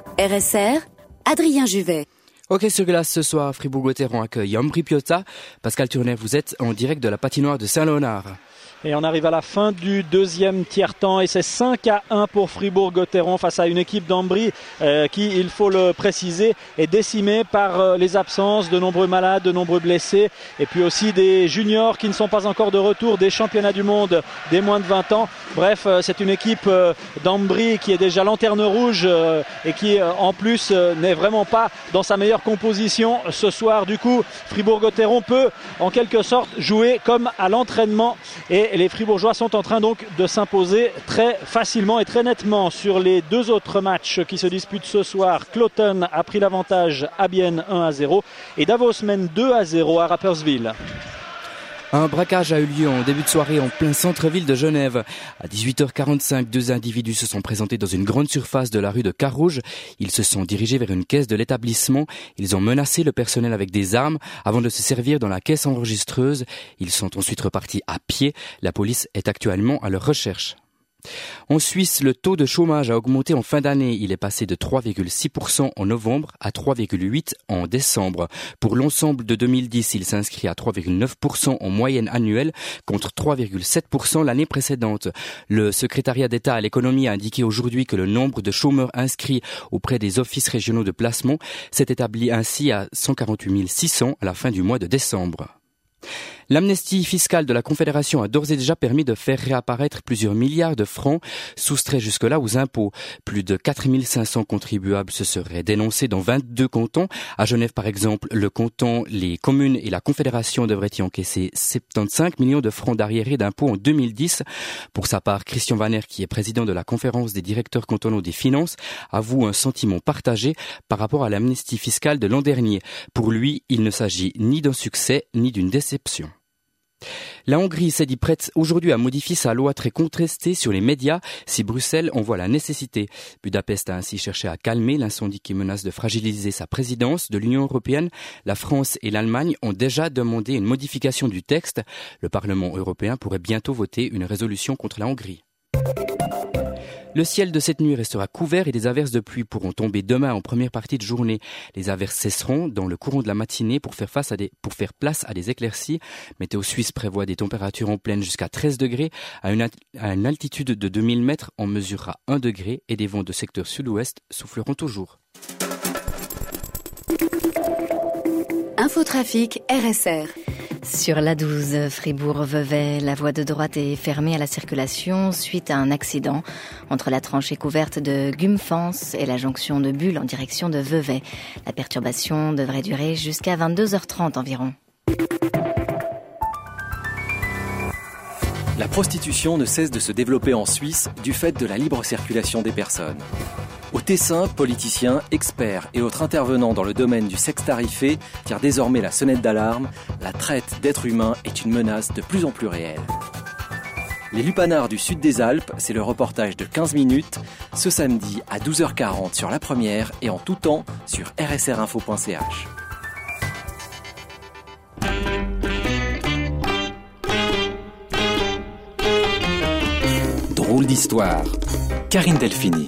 RSR, Adrien Juvet. Ok, sur glace ce soir, Fribourg-Gotteron accueille Ambri Piotta. Pascal Turner, vous êtes en direct de la patinoire de Saint-Léonard. Et on arrive à la fin du deuxième tiers-temps et c'est 5-1 pour Fribourg-Gotteron face à une équipe d'Ambri qui, il faut le préciser, est décimée par les absences, de nombreux malades, de nombreux blessés et puis aussi des juniors qui ne sont pas encore de retour des championnats du monde des moins de 20 ans. Bref, c'est une équipe d'Ambri qui est déjà lanterne rouge et qui en plus n'est vraiment pas dans sa meilleure composition ce soir. Du coup, Fribourg-Gotteron peut en quelque sorte jouer comme à l'entraînement et les Fribourgeois sont en train donc de s'imposer très facilement et très nettement sur les deux autres matchs qui se disputent ce soir. Cloton a pris l'avantage à Bienne 1-0 et Davos mène 2-0 à Rapperswil. Un braquage a eu lieu en début de soirée en plein centre-ville de Genève. À 18h45, deux individus se sont présentés dans une grande surface de la rue de Carouge. Ils se sont dirigés vers une caisse de l'établissement. Ils ont menacé le personnel avec des armes avant de se servir dans la caisse enregistreuse. Ils sont ensuite repartis à pied. La police est actuellement à leur recherche. En Suisse, le taux de chômage a augmenté en fin d'année. Il est passé de 3,6% en novembre à 3,8% en décembre. Pour l'ensemble de 2010, il s'inscrit à 3,9% en moyenne annuelle contre 3,7% l'année précédente. Le secrétariat d'État à l'économie a indiqué aujourd'hui que le nombre de chômeurs inscrits auprès des offices régionaux de placement s'est établi ainsi à 148 600 à la fin du mois de décembre. L'amnistie fiscale de la Confédération a d'ores et déjà permis de faire réapparaître plusieurs milliards de francs soustraits jusque-là aux impôts. Plus de 4 500 contribuables se seraient dénoncés dans 22 cantons. À Genève, par exemple, le canton, les communes et la Confédération devraient y encaisser 75 millions de francs d'arriérés d'impôts en 2010. Pour sa part, Christian Vanner, qui est président de la Conférence des directeurs cantonaux des finances, avoue un sentiment partagé par rapport à l'amnistie fiscale de l'an dernier. Pour lui, il ne s'agit ni d'un succès ni d'une déception. La Hongrie s'est dit prête aujourd'hui à modifier sa loi très contestée sur les médias si Bruxelles en voit la nécessité. Budapest a ainsi cherché à calmer l'incendie qui menace de fragiliser sa présidence de l'Union européenne. La France et l'Allemagne ont déjà demandé une modification du texte. Le Parlement européen pourrait bientôt voter une résolution contre la Hongrie. Le ciel de cette nuit restera couvert et des averses de pluie pourront tomber demain en première partie de journée. Les averses cesseront dans le courant de la matinée pour faire place à des éclaircies. Météo Suisse prévoit des températures en pleine jusqu'à 13 degrés. À une altitude de 2000 mètres, on mesurera 1 degré et des vents de secteur sud-ouest souffleront toujours. Infotrafic RSR. Sur l'A12 Fribourg-Vevey, la voie de droite est fermée à la circulation suite à un accident entre la tranchée couverte de Gumfans et la jonction de Bulle en direction de Vevey. La perturbation devrait durer jusqu'à 22h30 environ. La prostitution ne cesse de se développer en Suisse du fait de la libre circulation des personnes. Au Tessin, politiciens, experts et autres intervenants dans le domaine du sexe tarifé tirent désormais la sonnette d'alarme. La traite d'êtres humains est une menace de plus en plus réelle. Les lupanards du sud des Alpes, c'est le reportage de 15 minutes, ce samedi à 12h40 sur La Première et en tout temps sur rsrinfo.ch. Drôle d'histoire. Karine Delphini.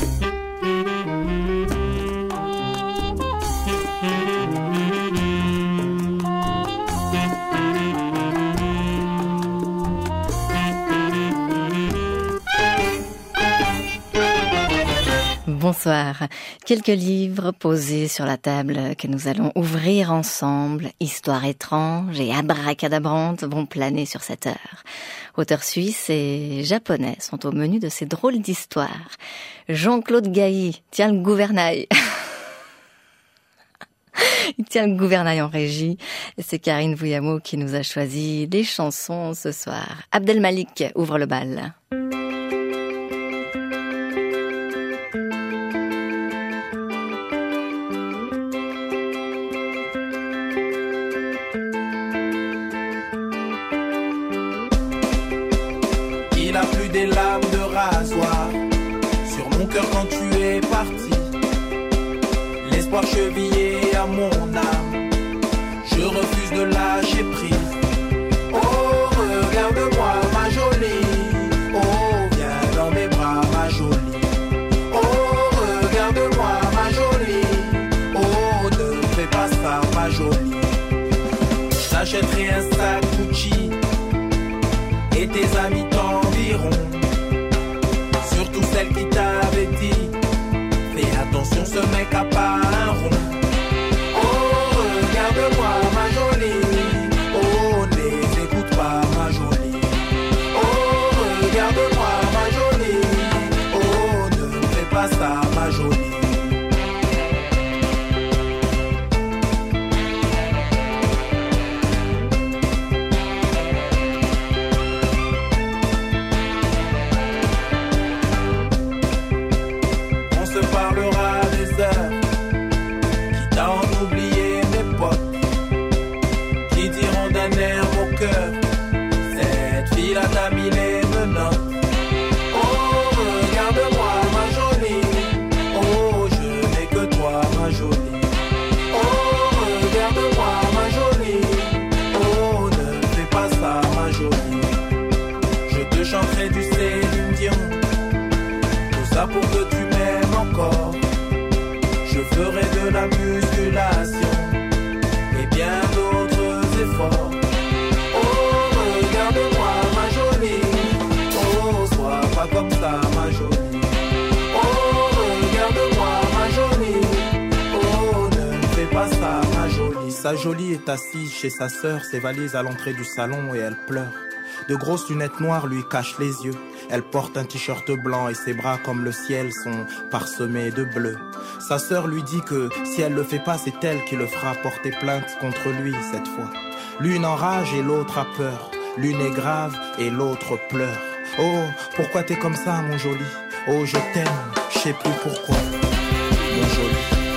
Bonsoir. Quelques livres posés sur la table que nous allons ouvrir ensemble. Histoires étranges et abracadabrantes vont planer sur cette heure. Auteurs suisses et japonais sont au menu de ces drôles d'histoires. Jean-Claude Gailly tient le gouvernail. Il tient le gouvernail en régie. C'est Karine Vouillamo qui nous a choisi des chansons ce soir. Abdelmalik ouvre le bal. Il a plu des lames de rasoir sur mon cœur quand tu es parti. L'espoir chevillé à mon âme, je refuse de lâcher prise. Oh, regarde-moi ma jolie, oh, viens dans mes bras ma jolie. Oh, regarde-moi ce mec a pas un rond. Oh, regarde-moi ma jolie. Oh, ne écoute pas ma jolie. Oh, regarde-moi ma jolie. Oh, ne fais pas ça ma jolie. Cette fille là t'a mis les menottes. Oh, regarde-moi ma jolie. Oh, je n'ai que toi ma jolie. Oh, regarde-moi ma jolie. Oh, ne fais pas ça ma jolie. Je te chanterai du Céline Dion. Tout ça pour que tu m'aimes encore. Je ferai de la musculation et bien d'autres efforts. Comme ça ma jolie. Oh, regarde-moi ma jolie. Oh, ne fais pas ça ma jolie. Sa jolie est assise chez sa sœur, ses valises à l'entrée du salon et elle pleure. De grosses lunettes noires lui cachent les yeux. Elle porte un t-shirt blanc et ses bras comme le ciel sont parsemés de bleu. Sa sœur lui dit que si elle le fait pas, c'est elle qui le fera porter plainte contre lui cette fois. L'une enrage et l'autre a peur. L'une est grave et l'autre pleure. Oh, pourquoi t'es comme ça, mon joli? Oh, je t'aime, je sais plus pourquoi, mon joli.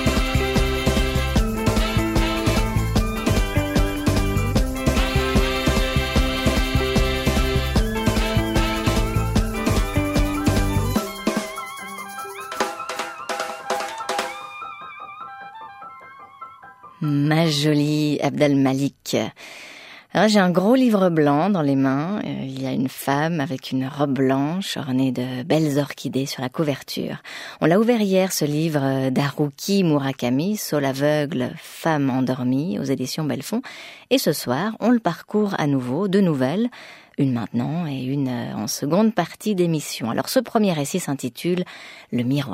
Ma jolie Abdel Malik. Alors, j'ai un gros livre blanc dans les mains. Il y a une femme avec une robe blanche ornée de belles orchidées sur la couverture. On l'a ouvert hier, ce livre d'Haruki Murakami, Saule aveugle, femme endormie, aux éditions Belfond. Et ce soir, on le parcourt à nouveau, 2 nouvelles, une maintenant et une en seconde partie d'émission. Alors, ce premier récit s'intitule « Le miroir ».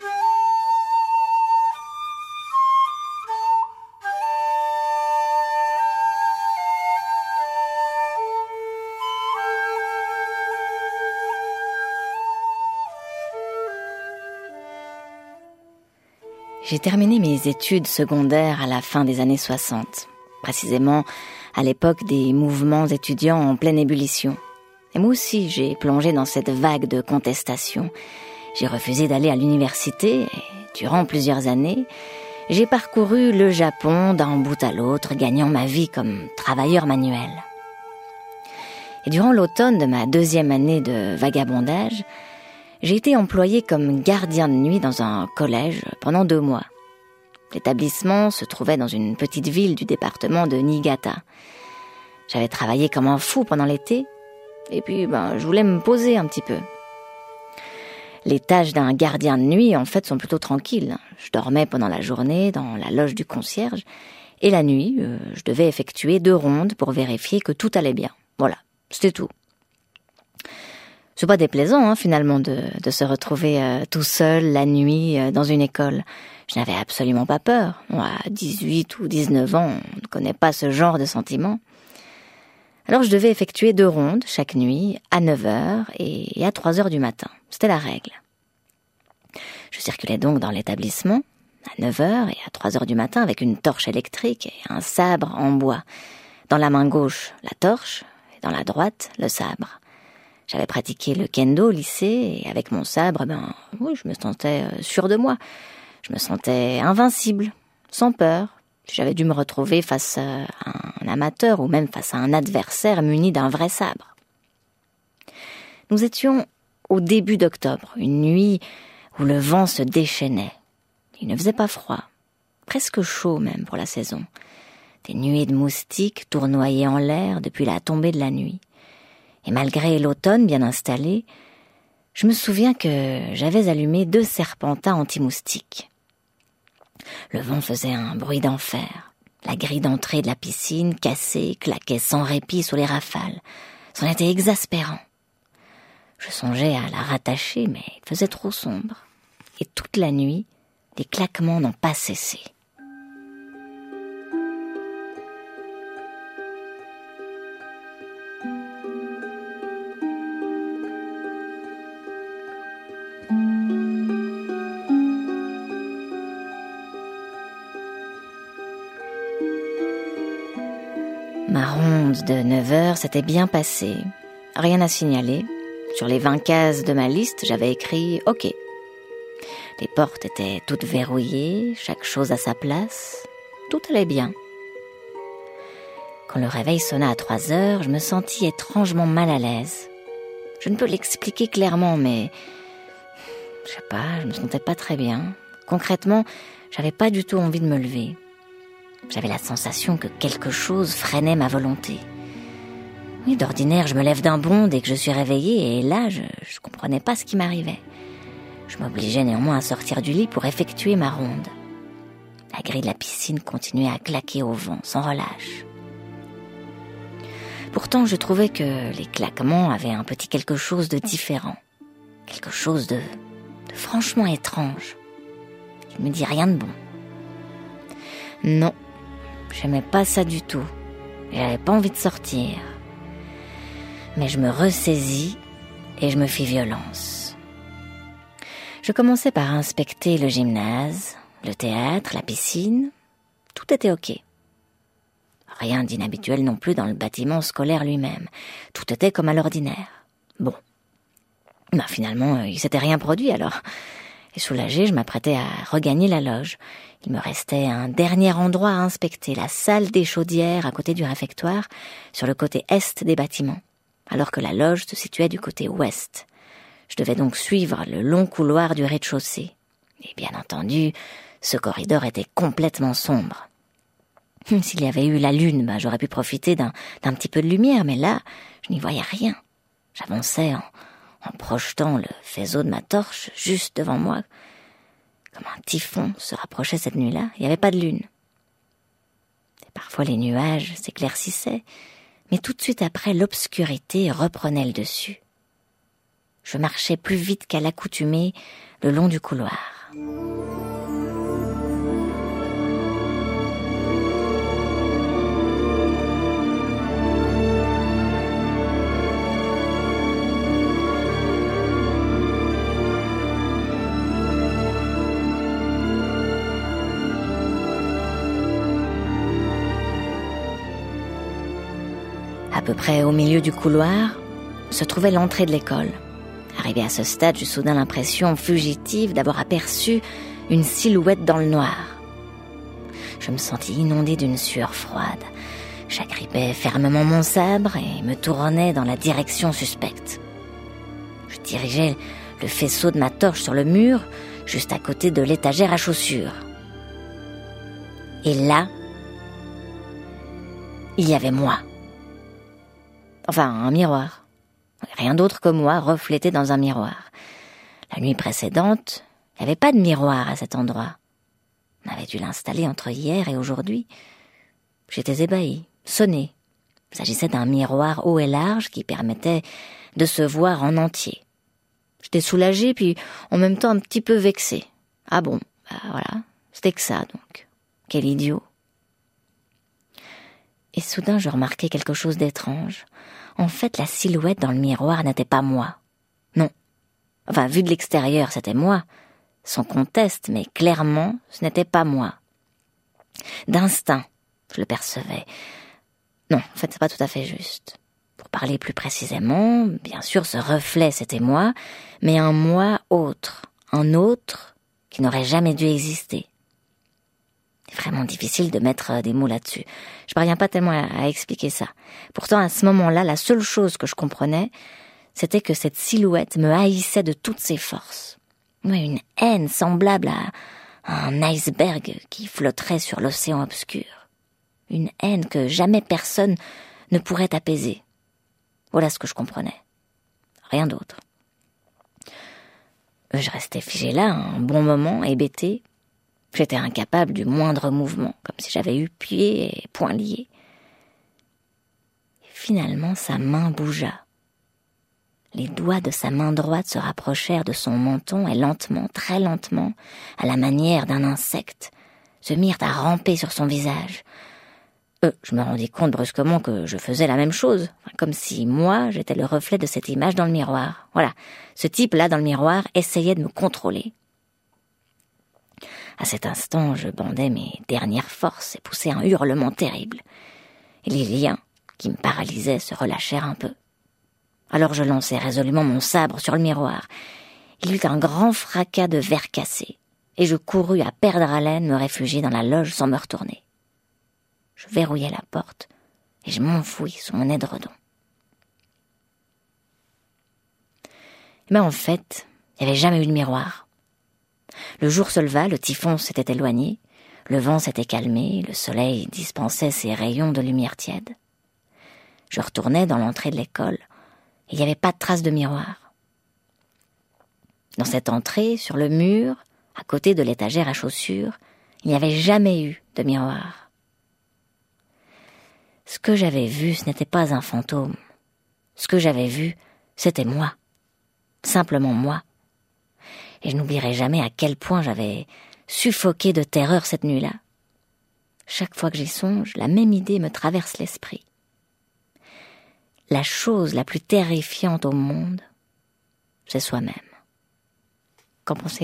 J'ai terminé mes études secondaires à la fin des années 60, précisément à l'époque des mouvements étudiants en pleine ébullition. Et moi aussi, j'ai plongé dans cette vague de contestation. J'ai refusé d'aller à l'université et, durant plusieurs années, j'ai parcouru le Japon d'un bout à l'autre, gagnant ma vie comme travailleur manuel. Et durant l'automne de ma 2e année de vagabondage, j'ai été employé comme gardien de nuit dans un collège pendant 2 mois. L'établissement se trouvait dans une petite ville du département de Niigata. J'avais travaillé comme un fou pendant l'été, et puis je voulais me poser un petit peu. Les tâches d'un gardien de nuit, en fait, sont plutôt tranquilles. Je dormais pendant la journée dans la loge du concierge, et la nuit, je devais effectuer 2 rondes pour vérifier que tout allait bien. Voilà, c'était tout. C'est pas déplaisant, finalement, de se retrouver tout seul la nuit dans une école. Je n'avais absolument pas peur. À 18 ou 19 ans, on ne connaît pas ce genre de sentiment. Alors je devais effectuer 2 rondes chaque nuit, à 9h et à 3h du matin. C'était la règle. Je circulais donc dans l'établissement, à 9h et à 3h du matin, avec une torche électrique et un sabre en bois. Dans la main gauche, la torche, et dans la droite, le sabre. J'avais pratiqué le kendo au lycée, et avec mon sabre, je me sentais sûre de moi. Je me sentais invincible, sans peur. J'avais dû me retrouver face à un amateur ou même face à un adversaire muni d'un vrai sabre. Nous étions au début d'octobre, une nuit où le vent se déchaînait. Il ne faisait pas froid, presque chaud même pour la saison. Des nuées de moustiques tournoyaient en l'air depuis la tombée de la nuit. Et malgré l'automne bien installé, je me souviens que j'avais allumé 2 serpentins anti-moustiques. Le vent faisait un bruit d'enfer. La grille d'entrée de la piscine, cassée, claquait sans répit sous les rafales. C'en était exaspérant. Je songeais à la rattacher, mais il faisait trop sombre. Et toute la nuit, Les claquements n'ont pas cessé. Ma ronde de 9h s'était bien passée. Rien à signaler. Sur les 20 cases de ma liste, j'avais écrit « OK ». Les portes étaient toutes verrouillées, chaque chose à sa place. Tout allait bien. Quand le réveil sonna à 3h, je me sentis étrangement mal à l'aise. Je ne peux l'expliquer clairement, mais... je sais pas, je me sentais pas très bien. Concrètement, j'avais pas du tout envie de me lever. J'avais la sensation que quelque chose freinait ma volonté. Oui, d'ordinaire, je me lève d'un bond dès que je suis réveillée, et là, je comprenais pas ce qui m'arrivait. Je m'obligeais néanmoins à sortir du lit pour effectuer ma ronde. La grille de la piscine continuait à claquer au vent, sans relâche. Pourtant, je trouvais que les claquements avaient un petit quelque chose de différent. Quelque chose de franchement étrange. Il me dit rien de bon. Non, j'aimais pas ça du tout. J'avais pas envie de sortir. Mais je me ressaisis et je me fis violence. Je commençais par inspecter le gymnase, le théâtre, la piscine. Tout était OK. Rien d'inhabituel non plus dans le bâtiment scolaire lui-même. Tout était comme à l'ordinaire. Bon. Finalement, il s'était rien produit alors. Et soulagée, je m'apprêtais à regagner la loge. Il me restait un dernier endroit à inspecter, la salle des chaudières à côté du réfectoire, sur le côté est des bâtiments, alors que la loge se situait du côté ouest. Je devais donc suivre le long couloir du rez-de-chaussée. Et bien entendu, ce corridor était complètement sombre. S'il y avait eu la lune, j'aurais pu profiter d'un petit peu de lumière, mais là, je n'y voyais rien. J'avançais en projetant le faisceau de ma torche juste devant moi. Comme un typhon se rapprochait cette nuit-là, il n'y avait pas de lune. Et parfois les nuages s'éclaircissaient, mais tout de suite après, l'obscurité reprenait le dessus. Je marchais plus vite qu'à l'accoutumée le long du couloir. À peu près au milieu du couloir se trouvait l'entrée de l'école. Arrivé à ce stade, j'eus soudain l'impression fugitive d'avoir aperçu une silhouette dans le noir. Je me sentis inondée d'une sueur froide. J'agrippais fermement mon sabre et me tournais dans la direction suspecte. Je dirigeais le faisceau de ma torche sur le mur, juste à côté de l'étagère à chaussures. Et là, il y avait moi. Enfin, un miroir. Rien d'autre que moi, reflété dans un miroir. La nuit précédente, il n'y avait pas de miroir à cet endroit. On avait dû l'installer entre hier et aujourd'hui. J'étais ébahie, sonnée. Il s'agissait d'un miroir haut et large qui permettait de se voir en entier. J'étais soulagée, puis en même temps un petit peu vexée. Ah bon, voilà, c'était que ça donc. Quel idiot. Et soudain, je remarquai quelque chose d'étrange. En fait, la silhouette dans le miroir n'était pas moi. Non. Enfin, vu de l'extérieur, c'était moi. Sans conteste, mais clairement, ce n'était pas moi. D'instinct, je le percevais. Non, en fait, c'est pas tout à fait juste. Pour parler plus précisément, bien sûr, ce reflet, c'était moi, mais un moi autre. Un autre qui n'aurait jamais dû exister. C'est vraiment difficile de mettre des mots là-dessus. Je parviens pas tellement à expliquer ça. Pourtant, à ce moment-là, la seule chose que je comprenais, c'était que cette silhouette me haïssait de toutes ses forces. Une haine semblable à un iceberg qui flotterait sur l'océan obscur. Une haine que jamais personne ne pourrait apaiser. Voilà ce que je comprenais. Rien d'autre. Je restais figée là un bon moment, hébétée. J'étais incapable du moindre mouvement, comme si j'avais eu pieds et poings liés. Et finalement, sa main bougea. Les doigts de sa main droite se rapprochèrent de son menton et lentement, très lentement, à la manière d'un insecte, se mirent à ramper sur son visage. Je me rendis compte brusquement que je faisais la même chose, comme si moi, j'étais le reflet de cette image dans le miroir. Voilà, ce type-là dans le miroir essayait de me contrôler. À cet instant, je bandais mes dernières forces et poussais un hurlement terrible. Et les liens qui me paralysaient se relâchèrent un peu. Alors je lançai résolument mon sabre sur le miroir. Il y eut un grand fracas de verre cassé, et je courus à perdre haleine me réfugier dans la loge sans me retourner. Je verrouillai la porte, et je m'enfouis sous mon édredon. Mais en fait, il n'y avait jamais eu de miroir. Le jour se leva, le typhon s'était éloigné, le vent s'était calmé, le soleil dispensait ses rayons de lumière tiède. Je retournai dans l'entrée de l'école, et il n'y avait pas de trace de miroir. Dans cette entrée, sur le mur, à côté de l'étagère à chaussures, il n'y avait jamais eu de miroir. Ce que j'avais vu, ce n'était pas un fantôme. Ce que j'avais vu, c'était moi. Simplement moi. Et je n'oublierai jamais à quel point j'avais suffoqué de terreur cette nuit-là. Chaque fois que j'y songe, la même idée me traverse l'esprit. La chose la plus terrifiante au monde, c'est soi-même. Qu'en pensez-vous ?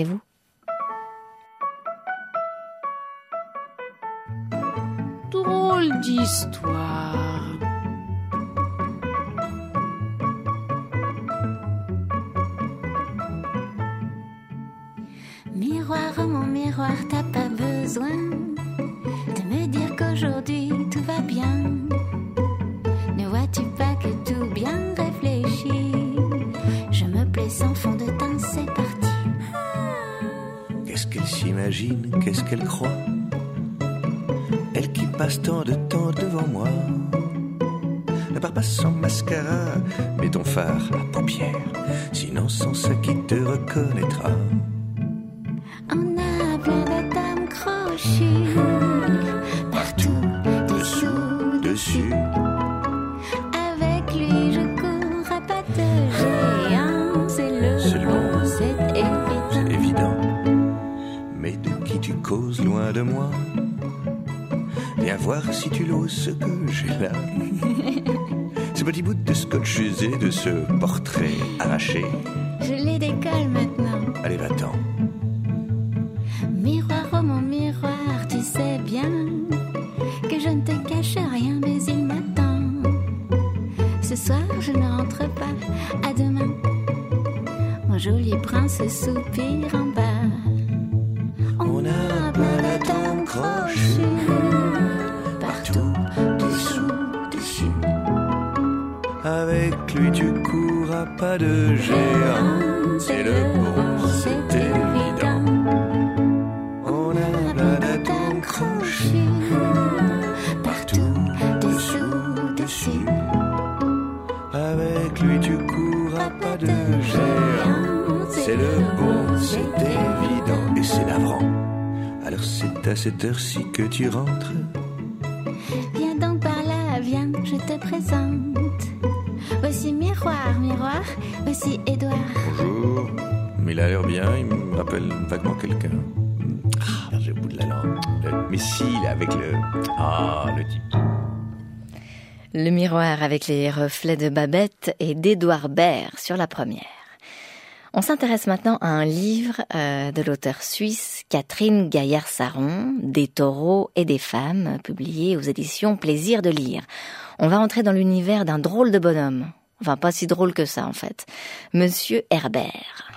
Drôle d'histoire. Miroir, oh mon miroir, t'as pas besoin de me dire qu'aujourd'hui tout va bien. Ne vois-tu pas que tout bien réfléchi? Je me plais sans fond de teint, c'est parti. Qu'est-ce qu'elle s'imagine, qu'est-ce qu'elle croit? Elle qui passe tant de temps devant moi. Ne pars pas sans mascara, mets ton fard à paupières, sinon sans ça qui te reconnaîtra. On a plein de dames crochues, partout, dessous, dessus. Avec lui je cours à pas de géant. C'est le bon, c'est évident. Mais de qui tu causes loin de moi? Viens voir si tu l'oses ce que j'ai là. Ce petit bout de scotch usé de ce portrait arraché. Je les décolle maintenant. Allez, va-t'en. Miroir, oh mon miroir, tu sais bien que je ne te cache rien, mais il m'attend. Ce soir, je ne rentre pas, à demain. Mon joli prince soupire en bas. On a plein de dames crochues, partout, dessous, dessus. Avec lui, tu cours à pas de géant. C'est le bon, c'est évident. On a plein de dames crochues, partout, dessous, dessus. Avec lui, tu cours à pas de géant. C'est le bon, c'est évident. Et c'est navrant. Alors c'est à cette heure-ci que tu rentres. Viens donc par là, viens, je te présente. Voici Miroir, Miroir, voici Édouard. Bonjour. Mais il a l'air bien, il me rappelle vaguement quelqu'un. Ah, j'ai le bout de la langue. Mais si, il est avec le... Ah, le type. Le miroir avec les reflets de Babette et d'Édouard Baird sur la première. On s'intéresse maintenant à un livre de l'auteure suisse Catherine Gaillard-Saron, Des taureaux et des femmes, publié aux éditions Plaisir de lire. On va entrer dans l'univers d'un drôle de bonhomme. Enfin, pas si drôle que ça, en fait. Monsieur Herbert.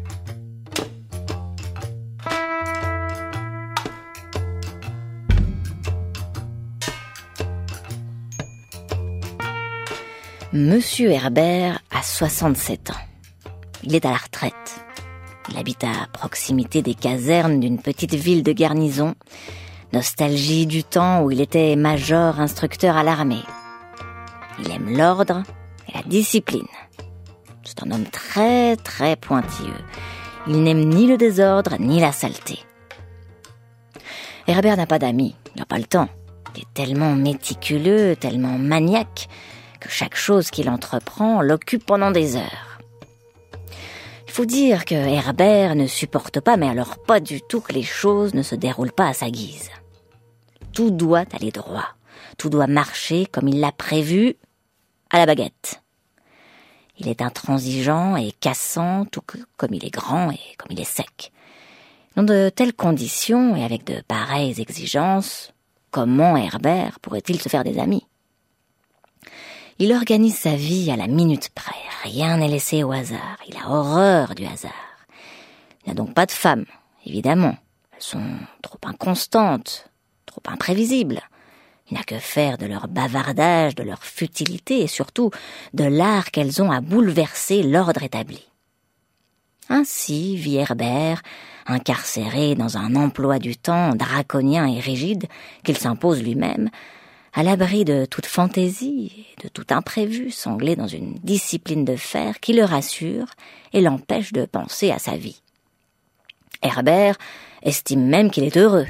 Monsieur Herbert a 67 ans. Il est à la retraite. Il habite à proximité des casernes d'une petite ville de garnison. Nostalgie du temps où il était major instructeur à l'armée. Il aime l'ordre et la discipline. C'est un homme très très pointilleux. Il n'aime ni le désordre ni la saleté. Herbert n'a pas d'amis, il n'a pas le temps. Il est tellement méticuleux, tellement maniaque, que chaque chose qu'il entreprend l'occupe pendant des heures. faut dire que Herbert ne supporte pas, mais alors pas du tout, que les choses ne se déroulent pas à sa guise. Tout doit aller droit. Tout doit marcher comme il l'a prévu, à la baguette. Il est intransigeant et cassant, tout comme il est grand et comme il est sec. Dans de telles conditions et avec de pareilles exigences, comment Herbert pourrait-il se faire des amis ? Il organise sa vie à la minute près. Rien n'est laissé au hasard. Il a horreur du hasard. Il n'a donc pas de femmes, évidemment. Elles sont trop inconstantes, trop imprévisibles. Il n'a que faire de leur bavardage, de leur futilité et surtout de l'art qu'elles ont à bouleverser l'ordre établi. Ainsi vit Herbert, incarcéré dans un emploi du temps draconien et rigide qu'il s'impose lui-même, à l'abri de toute fantaisie et de tout imprévu, sanglé dans une discipline de fer qui le rassure et l'empêche de penser à sa vie. Herbert estime même qu'il est heureux.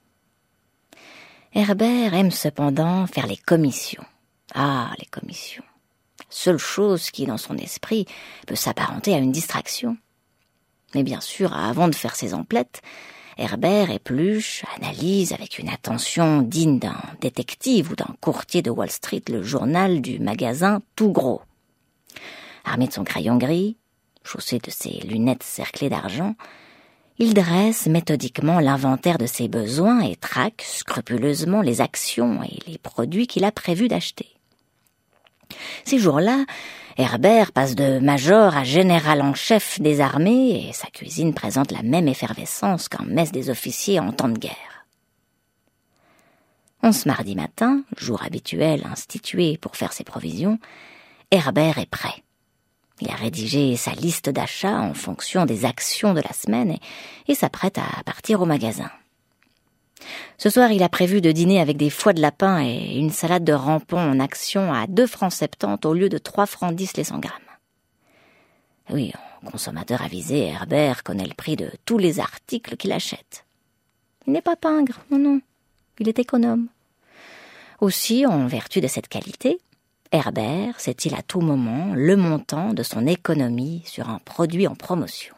Herbert aime cependant faire les commissions. Ah, les commissions. Seule chose qui, dans son esprit, peut s'apparenter à une distraction. Mais bien sûr, avant de faire ses emplettes, Herbert épluche, analyse avec une attention digne d'un détective ou d'un courtier de Wall Street le journal du magasin Tout Gros. Armé de son crayon gris, chaussé de ses lunettes cerclées d'argent, il dresse méthodiquement l'inventaire de ses besoins et traque scrupuleusement les actions et les produits qu'il a prévu d'acheter. Ces jours-là, Herbert passe de major à général en chef des armées et sa cuisine présente la même effervescence qu'en messe des officiers en temps de guerre. Ce mardi matin, jour habituel institué pour faire ses provisions, Herbert est prêt. Il a rédigé sa liste d'achats en fonction des actions de la semaine et s'apprête à partir au magasin. Ce soir, il a prévu de dîner avec des foies de lapin et une salade de rampons en action à 2,70 francs au lieu de 3,10 francs les 100 grammes. Oui, en consommateur avisé, Herbert connaît le prix de tous les articles qu'il achète. Il n'est pas pingre, non, il est économe. Aussi, en vertu de cette qualité, Herbert sait-il à tout moment le montant de son économie sur un produit en promotion.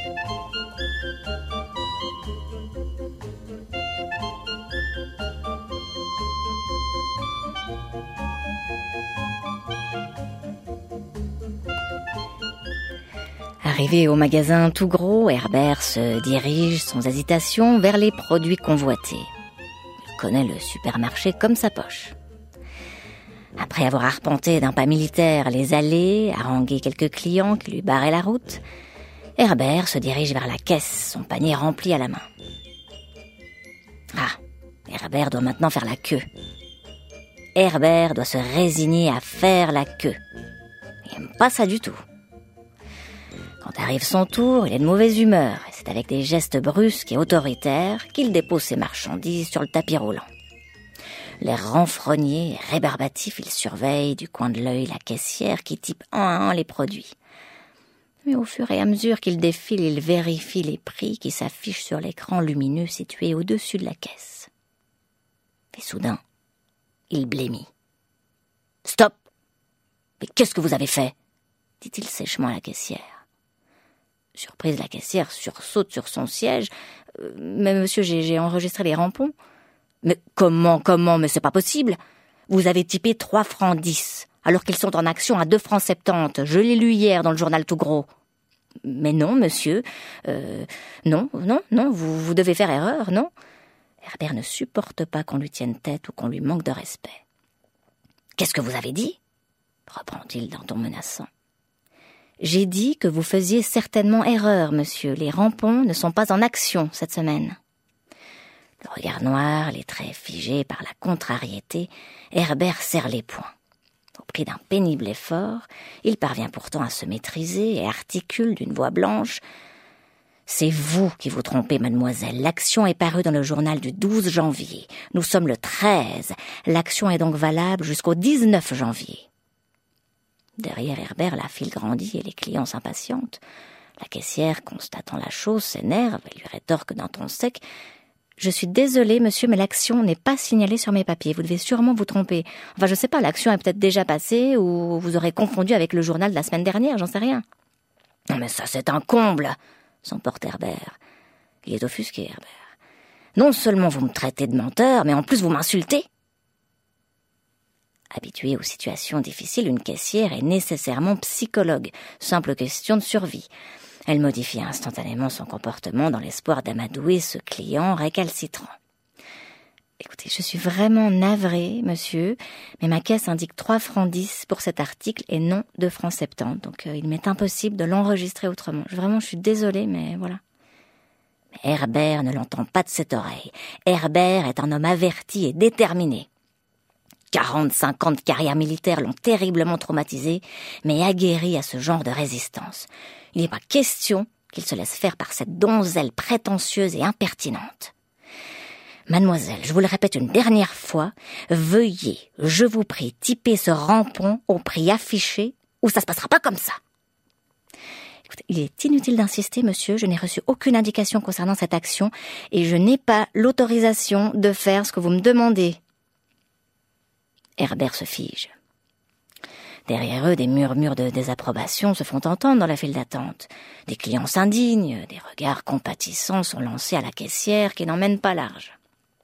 Arrivé au magasin Tout Gros, Herbert se dirige sans hésitation vers les produits convoités. Il connaît le supermarché comme sa poche. Après avoir arpenté d'un pas militaire les allées, harangué quelques clients qui lui barraient la route, Herbert se dirige vers la caisse, son panier rempli à la main. Ah, Herbert doit maintenant faire la queue. Herbert doit se résigner à faire la queue. Il n'aime pas ça du tout. Quand arrive son tour, il est de mauvaise humeur et c'est avec des gestes brusques et autoritaires qu'il dépose ses marchandises sur le tapis roulant. L'air renfrogné et rébarbatif, il surveille du coin de l'œil la caissière qui type un à un les produits. Mais au fur et à mesure qu'il défile, il vérifie les prix qui s'affichent sur l'écran lumineux situé au-dessus de la caisse. Et soudain, il blêmit. « Stop ! Mais qu'est-ce que vous avez fait ?» dit-il sèchement à la caissière. Surprise, la caissière sursaute sur son siège. « Mais monsieur, j'ai enregistré les rampons. »« Mais comment, mais c'est pas possible. Vous avez typé 3,10 francs, alors qu'ils sont en action à 2,70 francs. Je l'ai lu hier dans le journal Tout Gros. »« Mais non, monsieur. Non, vous devez faire erreur, non ?» Herbert ne supporte pas qu'on lui tienne tête ou qu'on lui manque de respect. « Qu'est-ce que vous avez dit ?» reprend-il d'un ton menaçant. « J'ai dit que vous faisiez certainement erreur, monsieur. Les rampons ne sont pas en action cette semaine. » Le regard noir, les traits figés par la contrariété, Herbert serre les poings. Au prix d'un pénible effort, il parvient pourtant à se maîtriser et articule d'une voix blanche. « C'est vous qui vous trompez, mademoiselle. L'action est parue dans le journal du 12 janvier. Nous sommes le 13. L'action est donc valable jusqu'au 19 janvier. » Derrière Herbert, la file grandit et les clients s'impatientent. La caissière, constatant la chose, s'énerve et lui rétorque d'un ton sec. « Je suis désolée, monsieur, mais l'action n'est pas signalée sur mes papiers. Vous devez sûrement vous tromper. Enfin, je sais pas, l'action est peut-être déjà passée ou vous aurez confondu avec le journal de la semaine dernière, j'en sais rien. » Non mais ça c'est un comble, s'emporte Herbert. Il est offusqué, Herbert. Non seulement vous me traitez de menteur, mais en plus vous m'insultez. Habituée aux situations difficiles, une caissière est nécessairement psychologue. Simple question de survie. Elle modifie instantanément son comportement dans l'espoir d'amadouer ce client récalcitrant. Écoutez, je suis vraiment navrée, monsieur, mais ma caisse indique 3 francs 10 pour cet article et non 2 francs 70. Donc il m'est impossible de l'enregistrer autrement. Je suis désolée, mais voilà. Mais Herbert ne l'entend pas de cette oreille. Herbert est un homme averti et déterminé. 45 ans de carrière militaire l'ont terriblement traumatisé, mais aguerri à ce genre de résistance. Il n'est pas question qu'il se laisse faire par cette donzelle prétentieuse et impertinente. Mademoiselle, je vous le répète une dernière fois, veuillez, je vous prie, typer ce rampon au prix affiché, ou ça se passera pas comme ça. Écoutez, il est inutile d'insister, monsieur, je n'ai reçu aucune indication concernant cette action, et je n'ai pas l'autorisation de faire ce que vous me demandez. Herbert se fige. Derrière eux, des murmures de désapprobation se font entendre dans la file d'attente. Des clients s'indignent, des regards compatissants sont lancés à la caissière qui n'emmène pas large.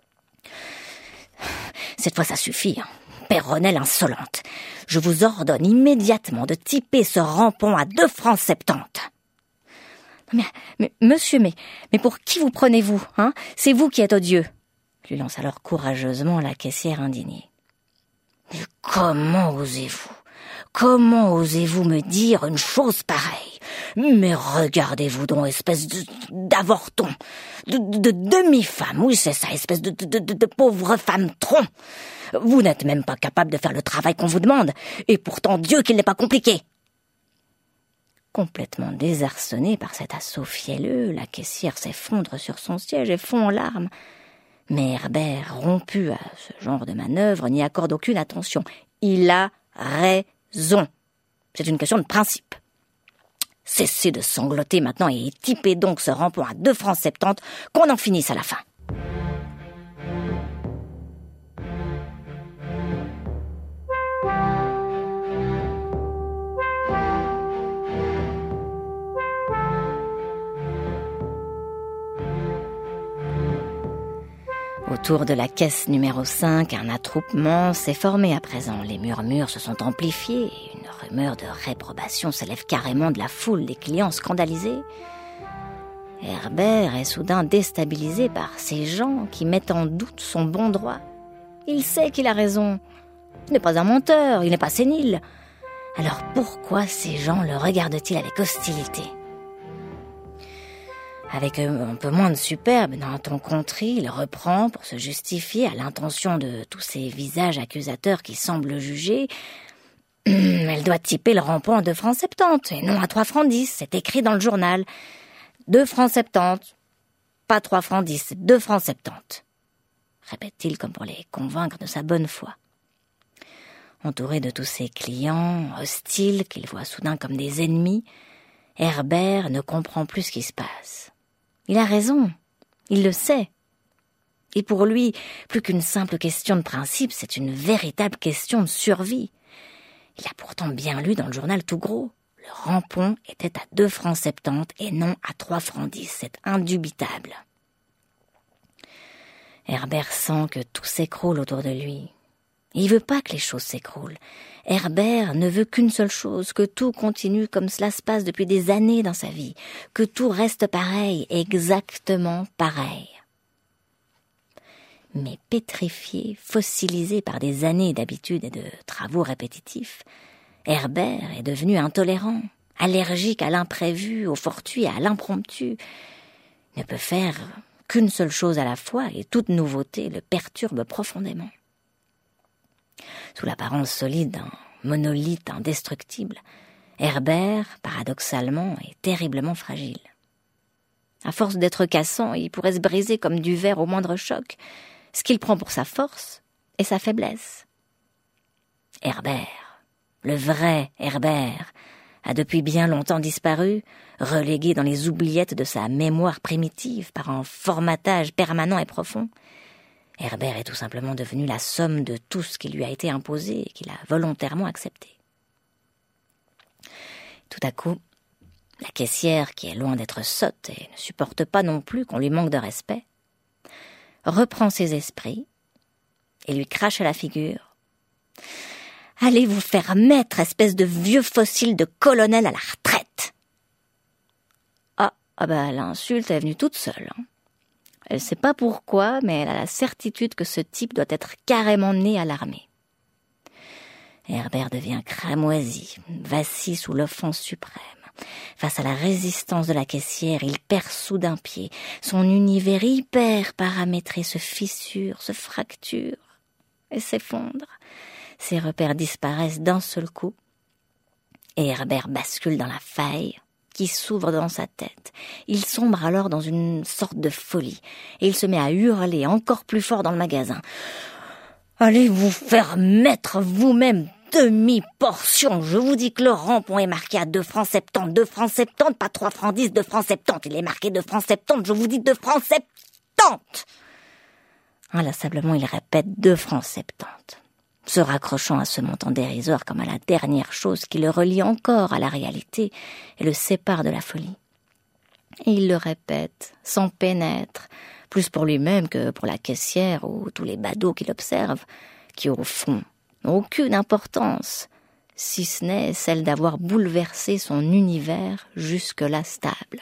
Cette fois, ça suffit, hein. Péronnelle insolente. Je vous ordonne immédiatement de typer ce rampon à 2 francs 70. Mais monsieur, mais pour qui vous prenez-vous, hein? C'est vous qui êtes odieux, lui lance alors courageusement la caissière indignée. Mais comment osez-vous? Comment osez-vous me dire une chose pareille? Mais regardez-vous donc, espèce d'avorton, de demi-femme, oui c'est ça, espèce de pauvre femme tronc. Vous n'êtes même pas capable de faire le travail qu'on vous demande, et pourtant Dieu qu'il n'est pas compliqué. Complètement désarçonnée par cet assaut fielleux, la caissière s'effondre sur son siège et fond en larmes. Mais Herbert, rompu à ce genre de manœuvre, n'y accorde aucune attention. Il a raison. C'est une question de principe. Cessez de sangloter maintenant et typez donc ce rampon à 2 francs 70, qu'on en finisse à la fin. Autour de la caisse numéro 5, un attroupement s'est formé à présent. Les murmures se sont amplifiés et une rumeur de réprobation s'élève carrément de la foule des clients scandalisés. Herbert est soudain déstabilisé par ces gens qui mettent en doute son bon droit. Il sait qu'il a raison. Il n'est pas un menteur, il n'est pas sénile. Alors pourquoi ces gens le regardent-ils avec hostilité ? Avec un peu moins de superbe dans un ton contrit, il reprend pour se justifier à l'intention de tous ces visages accusateurs qui semblent juger. Elle doit typer le rampon à 2 francs 70 et non à 3 francs 10. C'est écrit dans le journal. 2 francs 70. Pas 3 francs 10, 2 francs 70. Répète-t-il comme pour les convaincre de sa bonne foi. Entouré de tous ses clients, hostiles, qu'il voit soudain comme des ennemis, Herbert ne comprend plus ce qui se passe. Il a raison, il le sait. Et pour lui, plus qu'une simple question de principe, c'est une véritable question de survie. Il a pourtant bien lu dans le journal tout gros. Le rampon était à 2 francs 70 et non à 3 francs 10, c'est indubitable. Herbert sent que tout s'écroule autour de lui. Il veut pas que les choses s'écroulent. Herbert ne veut qu'une seule chose, que tout continue comme cela se passe depuis des années dans sa vie, que tout reste pareil, exactement pareil. Mais pétrifié, fossilisé par des années d'habitudes et de travaux répétitifs, Herbert est devenu intolérant, allergique à l'imprévu, au fortuit et à l'impromptu. Il ne peut faire qu'une seule chose à la fois et toute nouveauté le perturbe profondément. Sous l'apparence solide d'un monolithe indestructible, Herbert, paradoxalement, est terriblement fragile. À force d'être cassant, il pourrait se briser comme du verre au moindre choc. Ce qu'il prend pour sa force est sa faiblesse. Herbert, le vrai Herbert, a depuis bien longtemps disparu, relégué dans les oubliettes de sa mémoire primitive par un formatage permanent et profond. Herbert est tout simplement devenu la somme de tout ce qui lui a été imposé et qu'il a volontairement accepté. Tout à coup, La caissière, qui est loin d'être sotte et ne supporte pas non plus qu'on lui manque de respect, reprend ses esprits et lui crache à la figure. « Allez vous faire mettre, espèce de vieux fossile de colonel à la retraite !» Ah bah l'insulte est venue toute seule. Elle sait pas pourquoi, mais elle a la certitude que ce type doit être carrément né à l'armée. Herbert devient cramoisi, vacille sous l'offense suprême. Face à la résistance de la caissière, il perd soudain pied. Son univers hyper paramétré se fissure, se fracture et s'effondre. Ses repères disparaissent d'un seul coup et Herbert bascule dans la faille qui s'ouvre dans sa tête. Il sombre alors dans une sorte de folie et il se met à hurler encore plus fort dans le magasin. « Allez vous faire mettre vous-même demi-portion. Je vous dis que le rempon est marqué à 2 francs 70, 2 francs 70, pas 3 francs 10, 2 francs 70. Il est marqué 2 francs 70, je vous dis 2 francs 70. » Inlassablement, il répète 2 francs 70, se raccrochant à ce montant dérisoire comme à la dernière chose qui le relie encore à la réalité et le sépare de la folie. Et il le répète, s'en pénètre, plus pour lui-même que pour la caissière ou tous les badauds qui l'observent, qui au fond n'ont aucune importance, si ce n'est celle d'avoir bouleversé son univers jusque-là stable.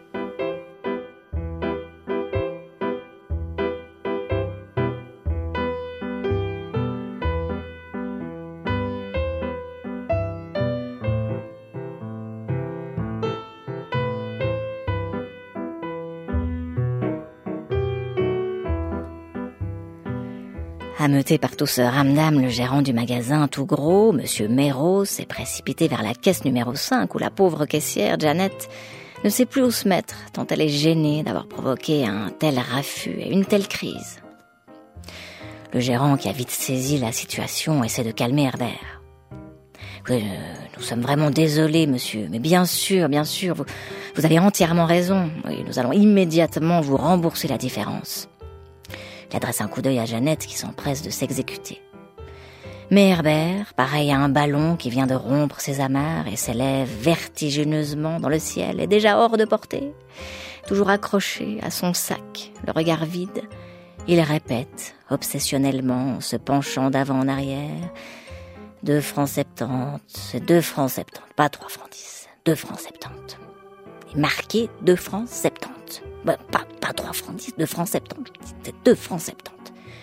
Ameuté par tout ce ramdam, le gérant du magasin tout gros, Monsieur Méraud, s'est précipité vers la caisse numéro 5 où la pauvre caissière, Janet, ne sait plus où se mettre tant elle est gênée d'avoir provoqué un tel raffut et une telle crise. Le gérant, qui a vite saisi la situation, essaie de calmer Herbert. « Nous sommes vraiment désolés, monsieur, mais bien sûr, vous avez entièrement raison. Oui, nous allons immédiatement vous rembourser la différence. » Il adresse un coup d'œil à Jeannette qui s'empresse de s'exécuter. Mais Herbert, pareil à un ballon qui vient de rompre ses amarres et s'élève vertigineusement dans le ciel, est déjà hors de portée. Toujours accroché à son sac, le regard vide, il répète obsessionnellement en se penchant d'avant en arrière. 2 francs 70, c'est 2 francs 70, pas 3 francs 10, 2 francs 70. Et marqué 2 francs 70. Pas 3 francs 10, 2 francs 70, c'est 2 francs 70.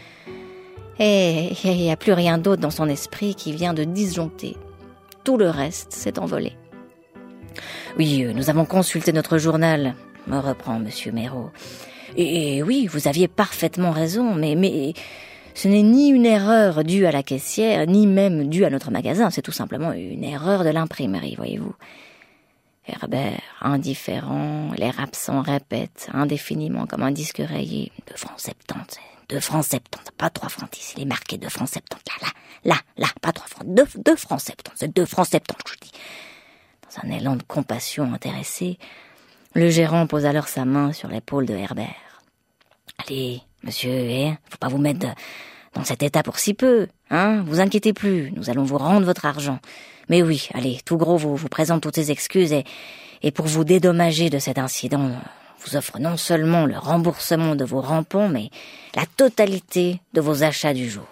Et il n'y a plus rien d'autre dans son esprit qui vient de disjoncter. Tout le reste s'est envolé. Oui, nous avons consulté notre journal, me reprend Monsieur Méraud. Et oui, vous aviez parfaitement raison, mais ce n'est ni une erreur due à la caissière, ni même due à notre magasin, c'est tout simplement une erreur de l'imprimerie, voyez-vous. Herbert, indifférent, l'air absent, répète indéfiniment comme un disque rayé. 2 francs 70, 2 francs 70, pas 3 francs 10, il est marqué 2 francs 70, là, pas 3 francs, 2 francs 70, c'est 2 francs 70 que je dis. Dans un élan de compassion intéressée, le gérant pose alors sa main sur l'épaule de Herbert. Allez, monsieur, faut pas vous mettre dans cet état pour si peu, hein, vous inquiétez plus, nous allons vous rendre votre argent. Mais oui, allez, tout gros vous présente toutes ses excuses et pour vous dédommager de cet incident, vous offre non seulement le remboursement de vos rampons, mais la totalité de vos achats du jour.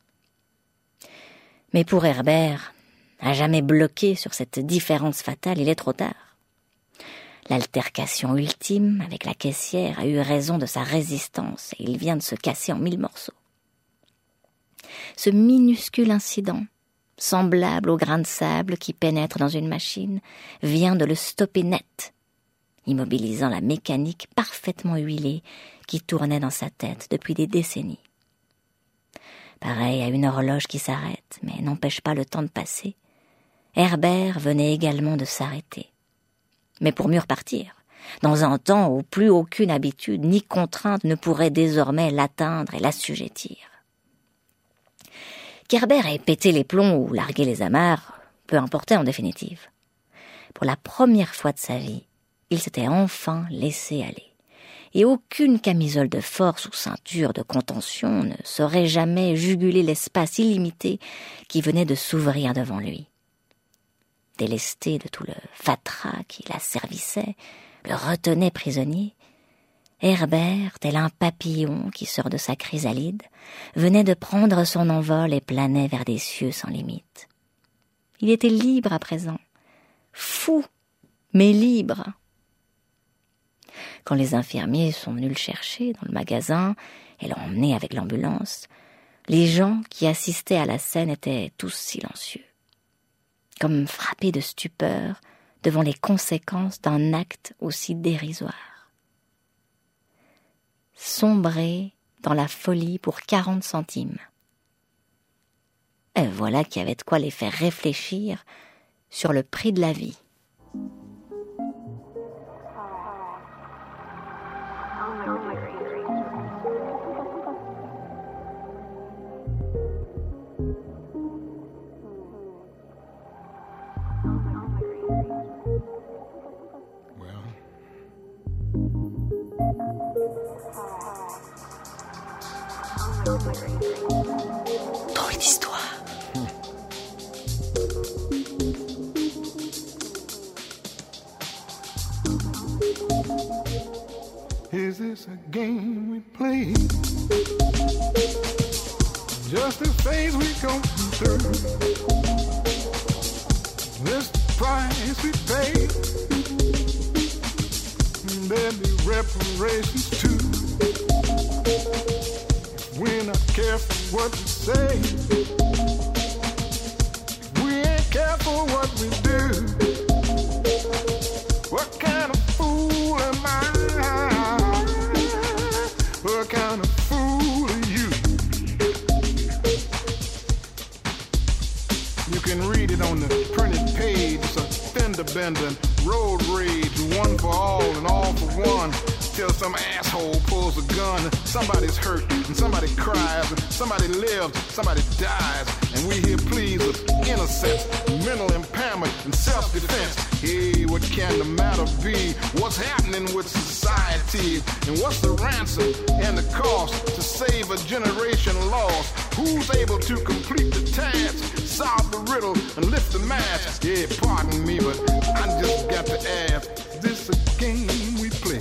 Mais pour Herbert, à jamais bloqué sur cette différence fatale, il est trop tard. L'altercation ultime avec la caissière a eu raison de sa résistance et il vient de se casser en 1000 morceaux. Ce minuscule incident, semblable au grain de sable qui pénètre dans une machine, vient de le stopper net, immobilisant la mécanique parfaitement huilée qui tournait dans sa tête depuis des décennies. Pareil à une horloge qui s'arrête, mais n'empêche pas le temps de passer, Herbert venait également de s'arrêter. Mais pour mieux repartir, dans un temps où plus aucune habitude ni contrainte ne pourrait désormais l'atteindre et l'assujettir. Qu'Herbert ait pété les plombs ou largué les amarres, peu importait en définitive. Pour la première fois de sa vie, il s'était enfin laissé aller. Et aucune camisole de force ou ceinture de contention ne saurait jamais juguler l'espace illimité qui venait de s'ouvrir devant lui. délesté de tout le fatras qui l'asservissait, le retenait prisonnier, Herbert, tel un papillon qui sort de sa chrysalide, venait de prendre son envol et planait vers des cieux sans limite. Il était libre à présent, fou, mais libre. Quand les infirmiers sont venus le chercher dans le magasin et l'ont emmené avec l'ambulance, les gens qui assistaient à la scène étaient tous silencieux, comme frappés de stupeur devant les conséquences d'un acte aussi dérisoire. Sombrer dans la folie pour 40 centimes. Et voilà qui avait de quoi les faire réfléchir sur le prix de la vie. Drôle d'histoire. Is this a game we play? Just a phase we go through. This price we pay. There'll be reparations too. We're not careful what we say. We ain't careful what we do. What kind of fool am I? What kind of fool are you? You can read it on the printed page. It's a fender bender, road rage, one for all and all for one. Till some asshole pulls a gun, somebody's hurt, and somebody cries, and somebody lives, somebody dies, and we hear pleas of innocence, mental impairment, and self-defense. Hey, what can the matter be? What's happening with society? And what's the ransom and the cost to save a generation lost? Who's able to complete the task, solve the riddle, and lift the mask? Yeah, pardon me, but I just got to ask, is this a game we play?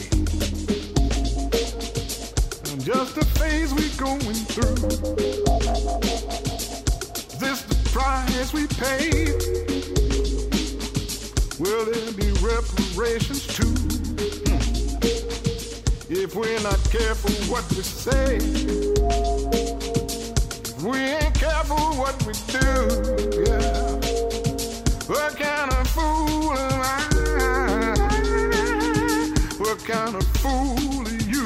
Just a phase we going through. This the price we pay? Will there be reparations too? If we're not careful what we say, if we ain't careful what we do, yeah. What kind of fool am I? What kind of fool are you?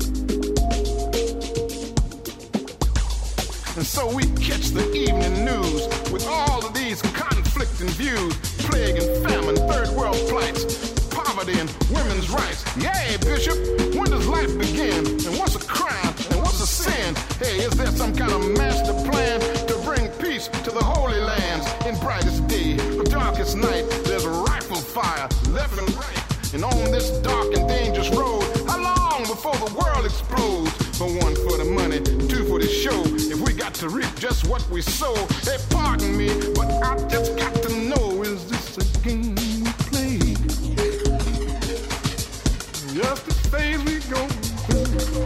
And so we catch the evening news with all of these conflicting views. Plague and famine, third world plights, poverty and women's rights. Yeah, Bishop, when does life begin? And what's a crime? And what's a sin? Hey, is there some kind of master plan to bring peace to the Holy Lands? In brightest day or darkest night, there's a rifle fire left and right. And on this dark and dangerous road, how long before the world explodes? For one for the money, two for the show. If we got to reap just what we sow, hey, pardon me, but I just got to know, is this a game we play? Just the phase we go through.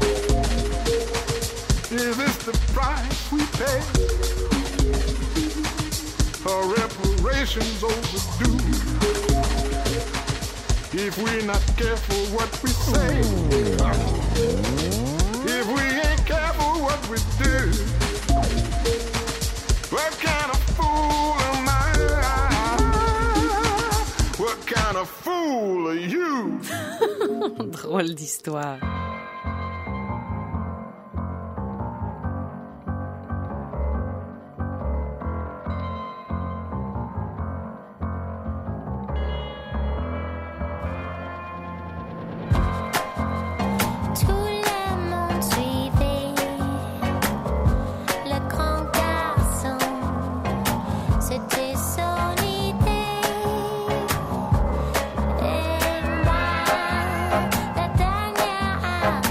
Is this the price we pay? Or reparations overdue? If we're not careful what we say, if we ain't careful what we do, what kind of fool am I? What kind of fool are you? Drôle d'histoire. La dernière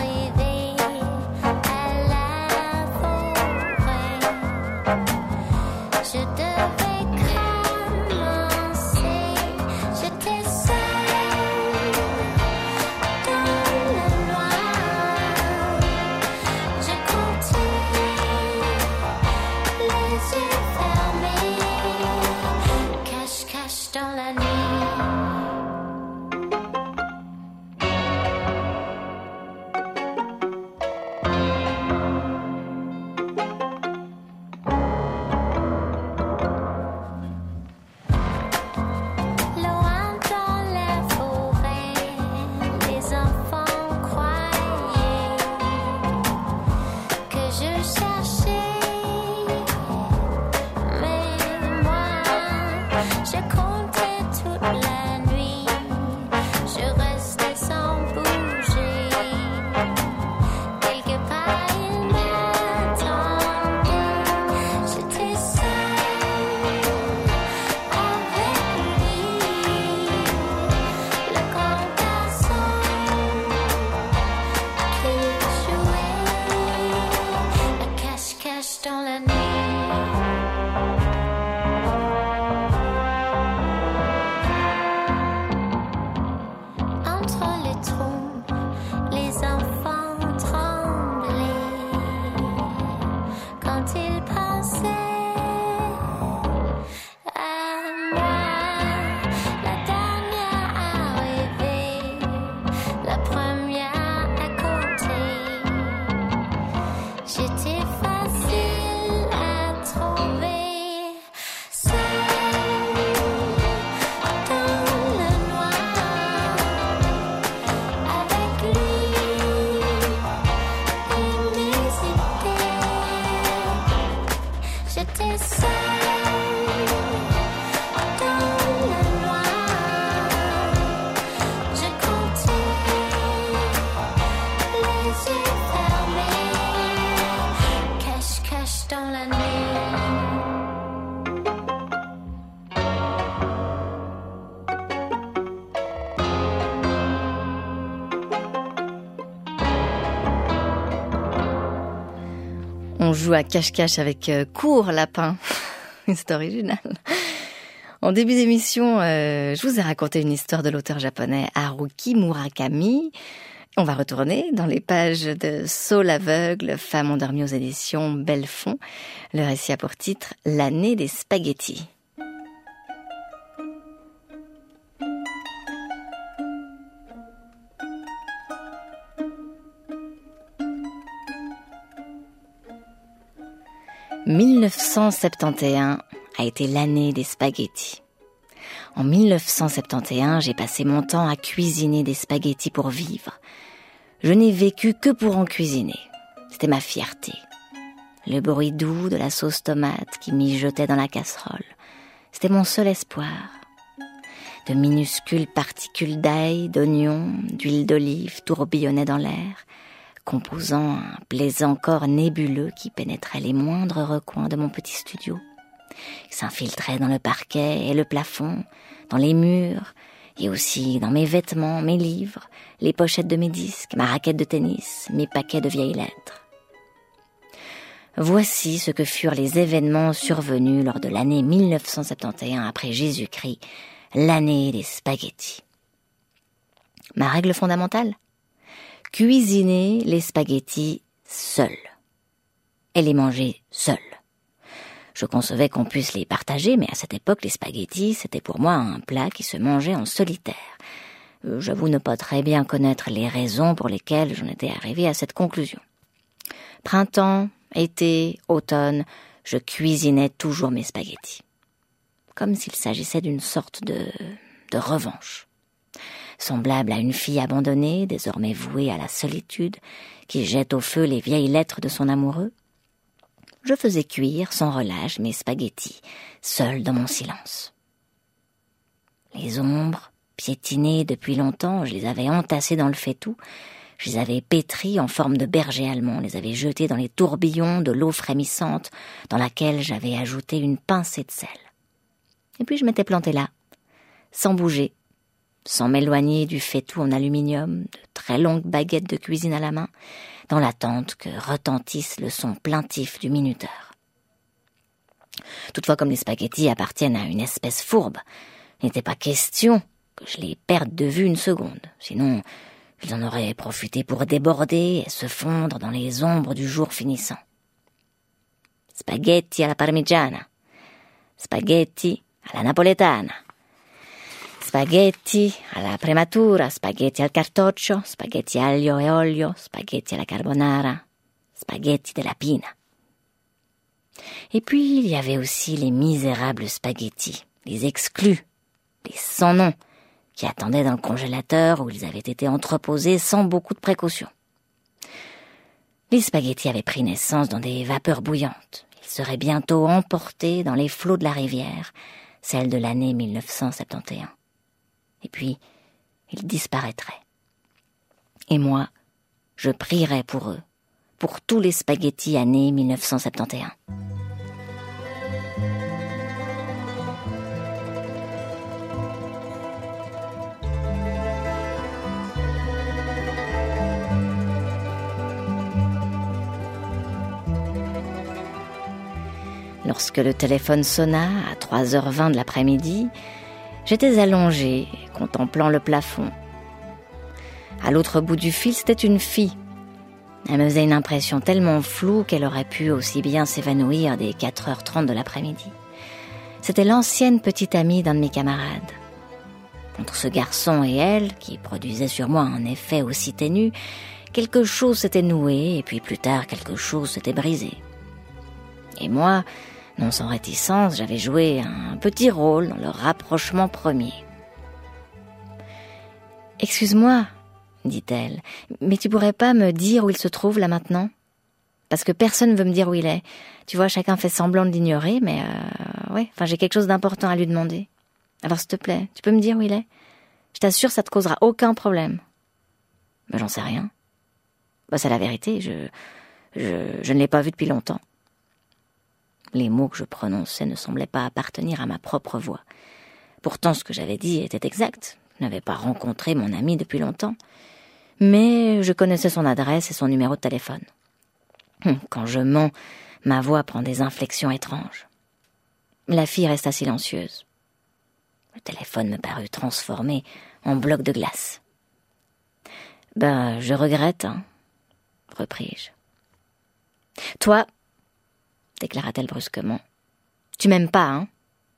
On joue à cache-cache avec Court Lapin. C'est original. En début d'émission, je vous ai raconté une histoire de l'auteur japonais Haruki Murakami. On va retourner dans les pages de Saul l'aveugle, Femme endormie aux éditions Belfond. Le récit a pour titre L'année des spaghettis. « 1971 a été l'année des spaghettis. En 1971, j'ai passé mon temps à cuisiner des spaghettis pour vivre. Je n'ai vécu que pour en cuisiner. C'était ma fierté. Le bruit doux de la sauce tomate qui mijotait dans la casserole. C'était mon seul espoir. De minuscules particules d'ail, d'oignons, d'huile d'olive tourbillonnaient dans l'air, composant un plaisant corps nébuleux qui pénétrait les moindres recoins de mon petit studio. Il s'infiltrait dans le parquet et le plafond, dans les murs, et aussi dans mes vêtements, mes livres, les pochettes de mes disques, ma raquette de tennis, mes paquets de vieilles lettres. Voici ce que furent les événements survenus lors de l'année 1971 après Jésus-Christ, l'année des spaghettis. Ma règle fondamentale ? Cuisiner les spaghettis seul et les manger seul. Je concevais qu'on puisse les partager, mais à cette époque, les spaghettis, c'était pour moi un plat qui se mangeait en solitaire. J'avoue ne pas très bien connaître les raisons pour lesquelles j'en étais arrivée à cette conclusion. Printemps, été, automne, je cuisinais toujours mes spaghettis. Comme s'il s'agissait d'une sorte de revanche. Semblable à une fille abandonnée, désormais vouée à la solitude, qui jette au feu les vieilles lettres de son amoureux, je faisais cuire sans relâche mes spaghettis, seul dans mon silence. Les ombres, piétinées depuis longtemps, je les avais entassées dans le faitout, je les avais pétries en forme de berger allemand, les avais jetées dans les tourbillons de l'eau frémissante dans laquelle j'avais ajouté une pincée de sel. Et puis je m'étais plantée là, sans bouger, sans m'éloigner du faitout en aluminium, de très longues baguettes de cuisine à la main, dans l'attente que retentisse le son plaintif du minuteur. Toutefois, comme les spaghettis appartiennent à une espèce fourbe, il n'était pas question que je les perde de vue une seconde, sinon ils en auraient profité pour déborder et se fondre dans les ombres du jour finissant. Spaghetti alla parmigiana, spaghetti alla napoletana, spaghetti alla prematura, spaghetti al cartoccio, spaghetti aglio e olio, spaghetti alla carbonara, spaghetti della pina. Et puis, il y avait aussi les misérables spaghettis, les exclus, les sans nom, qui attendaient dans le congélateur où ils avaient été entreposés sans beaucoup de précautions. Les spaghettis avaient pris naissance dans des vapeurs bouillantes. Ils seraient bientôt emportés dans les flots de la rivière, celle de l'année 1971. Et puis, ils disparaîtraient. Et moi, je prierais pour eux, pour tous les spaghettis année 1971. Lorsque le téléphone sonna à 3h20 de l'après-midi, j'étais allongée, contemplant le plafond. À l'autre bout du fil, c'était une fille. Elle me faisait une impression tellement floue qu'elle aurait pu aussi bien s'évanouir dès 4h30 de l'après-midi. C'était l'ancienne petite amie d'un de mes camarades. Entre ce garçon et elle, qui produisait sur moi un effet aussi ténu, quelque chose s'était noué et puis plus tard quelque chose s'était brisé. Et moi, non sans réticence, j'avais joué un petit rôle dans le rapprochement premier. « Excuse-moi, dit-elle, mais tu pourrais pas me dire où il se trouve là maintenant ? Parce que personne ne veut me dire où il est. Tu vois, chacun fait semblant de l'ignorer, mais j'ai quelque chose d'important à lui demander. Alors s'il te plaît, tu peux me dire où il est ? Je t'assure, ça te causera aucun problème. » Mais j'en sais rien. C'est la vérité, je ne l'ai pas vu depuis longtemps. Les mots que je prononçais ne semblaient pas appartenir à ma propre voix. Pourtant, ce que j'avais dit était exact. Je n'avais pas rencontré mon ami depuis longtemps. Mais je connaissais son adresse et son numéro de téléphone. Quand je mens, ma voix prend des inflexions étranges. La fille resta silencieuse. Le téléphone me parut transformé en bloc de glace. « Je regrette, repris-je. « Toi, déclara-t-elle brusquement, tu m'aimes pas,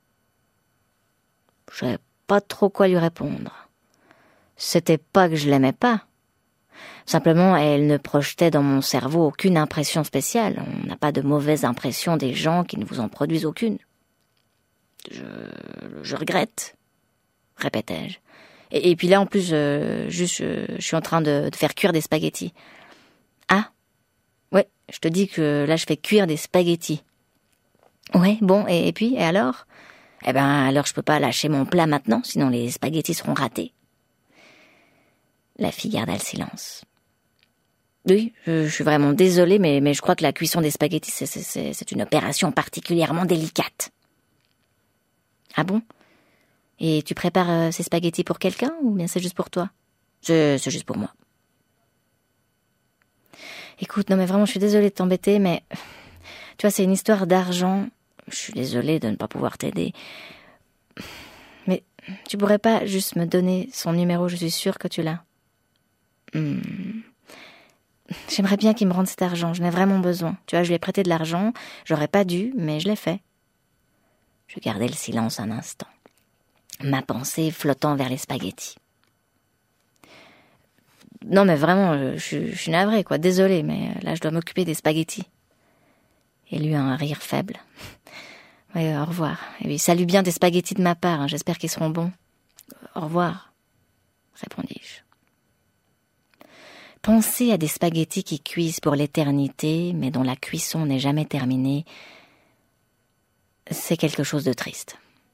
Je savais pas trop quoi lui répondre. C'était pas que je l'aimais pas. Simplement, elle ne projetait dans mon cerveau aucune impression spéciale. On n'a pas de mauvaise impression des gens qui ne vous en produisent aucune. Je regrette, répétai-je. Et puis là, en plus, je suis en train de faire cuire des spaghettis. Ah, ouais, je te dis que là, je fais cuire des spaghettis. Ouais, bon, et puis, et alors ? Alors je peux pas lâcher mon plat maintenant, sinon les spaghettis seront ratés. La fille garda le silence. Oui, je suis vraiment désolée, mais je crois que la cuisson des spaghettis, c'est une opération particulièrement délicate. Ah bon ? Et tu prépares ces spaghettis pour quelqu'un, ou bien c'est juste pour toi ? C'est juste pour moi. Écoute, non mais vraiment, je suis désolée de t'embêter, mais... Tu vois, c'est une histoire d'argent. Je suis désolée de ne pas pouvoir t'aider. Mais tu pourrais pas juste me donner son numéro, je suis sûre que tu l'as. J'aimerais bien qu'il me rende cet argent, j'en ai vraiment besoin. Tu vois, je lui ai prêté de l'argent, j'aurais pas dû, mais je l'ai fait. Je gardai le silence un instant, ma pensée flottant vers les spaghettis. Non mais vraiment, je suis navrée, quoi, désolée, mais là je dois m'occuper des spaghettis. Elle eut un rire faible. Oui, au revoir. Et puis, salut bien des spaghettis de ma part, j'espère qu'ils seront bons. Au revoir, répondis-je. Penser à des spaghettis qui cuisent pour l'éternité, mais dont la cuisson n'est jamais terminée, c'est quelque chose de triste.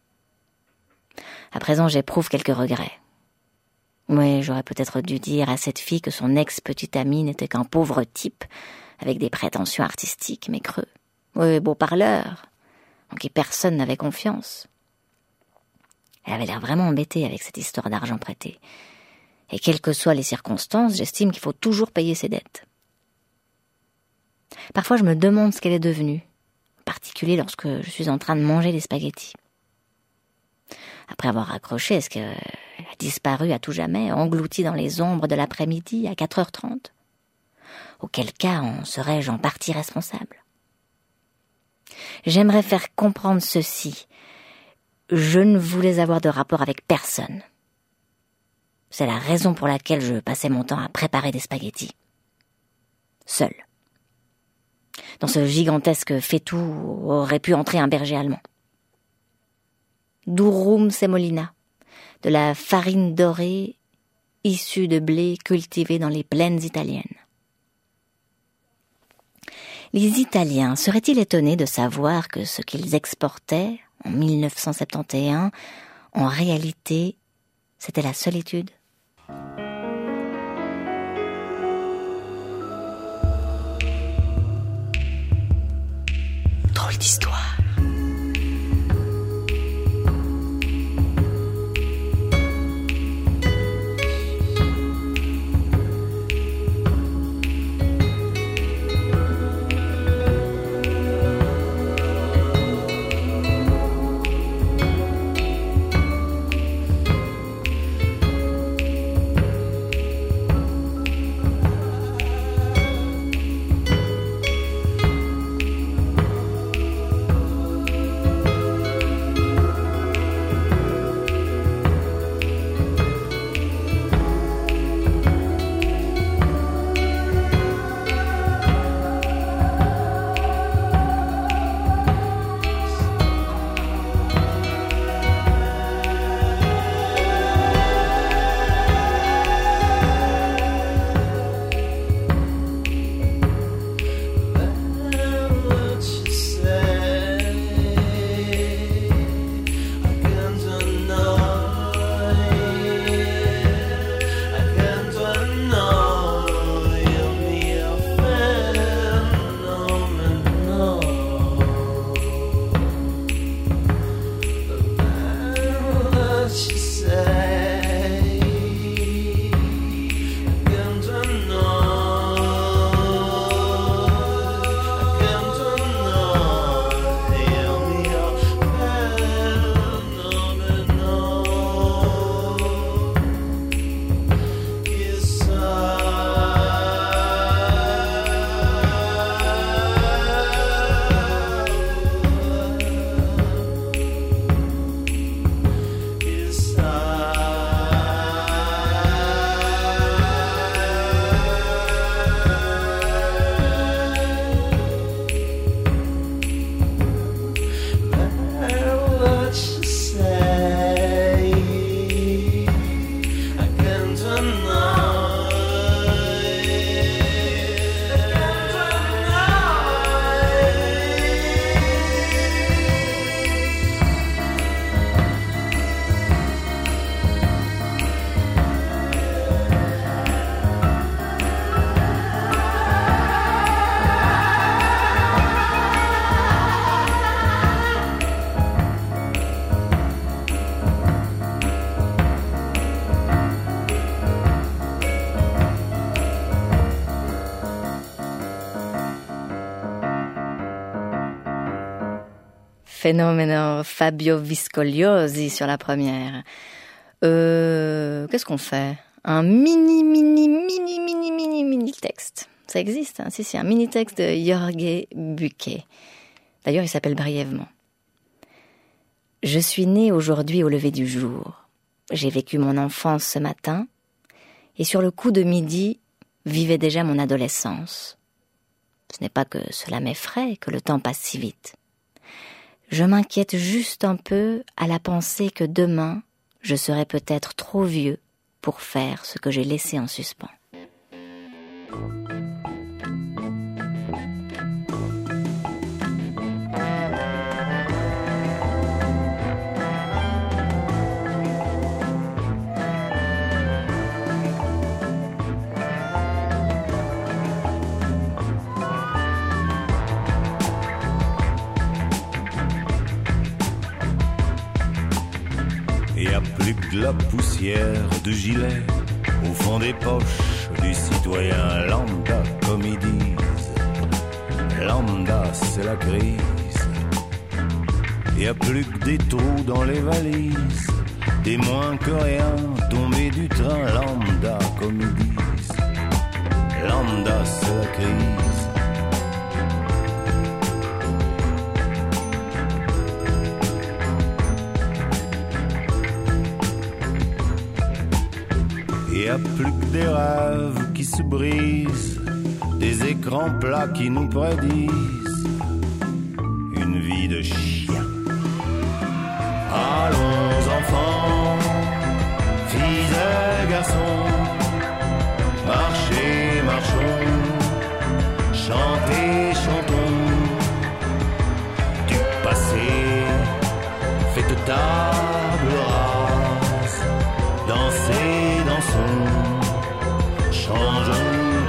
À présent, j'éprouve quelques regrets. Oui, j'aurais peut-être dû dire à cette fille que son ex-petite amie n'était qu'un pauvre type, avec des prétentions artistiques, mais creux. Oui, beau parleur, en qui personne n'avait confiance. Elle avait l'air vraiment embêtée avec cette histoire d'argent prêté. Et quelles que soient les circonstances, j'estime qu'il faut toujours payer ses dettes. Parfois, je me demande ce qu'elle est devenue, en particulier lorsque je suis en train de manger des spaghettis. Après avoir raccroché, est-ce qu'elle a disparu à tout jamais, engloutie dans les ombres de l'après-midi à 4h30 ? Auquel cas en serais-je en partie responsable ? J'aimerais faire comprendre ceci. Je ne voulais avoir de rapport avec personne. C'est la raison pour laquelle je passais mon temps à préparer des spaghettis. Seul. Dans ce gigantesque faitout aurait pu entrer un berger allemand. Durum semolina, de la farine dorée issue de blé cultivé dans les plaines italiennes. Les Italiens seraient-ils étonnés de savoir que ce qu'ils exportaient en 1971, en réalité, c'était la solitude ? Drôle d'histoire. Phénomène Fabio Viscogliosi sur la première. Qu'est-ce qu'on fait ? Un mini texte. Ça existe, hein ? Si, un mini texte de Jorge Bucay. D'ailleurs, il s'appelle brièvement. Je suis né aujourd'hui au lever du jour. J'ai vécu mon enfance ce matin, et sur le coup de midi, vivait déjà mon adolescence. Ce n'est pas que cela m'effraie, que le temps passe si vite. Je m'inquiète juste un peu à la pensée que demain, je serai peut-être trop vieux pour faire ce que j'ai laissé en suspens. Plus que la poussière de gilet au fond des poches du citoyen lambda, comme ils disent. Lambda, c'est la crise. Y a plus que des trous dans les valises, des moins que rien tombés du train. Lambda, comme ils disent. Lambda, c'est la crise. Y a plus que des rêves qui se brisent, des écrans plats qui nous prédisent une vie de chien. Allons enfants, filles et garçons, marchez, marchons, chantez, chantons. table rase, danser, dansons, changeons de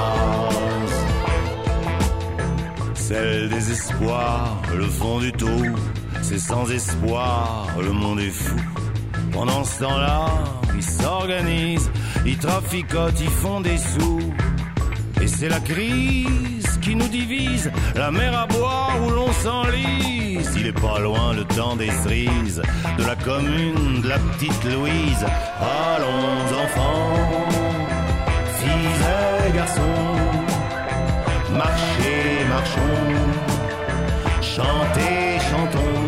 base. C'est le désespoir, le fond du trou, c'est sans espoir, le monde est fou. Pendant ce temps-là, ils s'organisent, ils traficotent, ils font des sous. Et c'est la crise qui nous divise, la mer à boire où l'on s'enlise. Il est pas loin le temps des cerises, de la commune, de la petite Louise. Allons enfants, filles et garçons, marchez, marchons, chantez, chantons,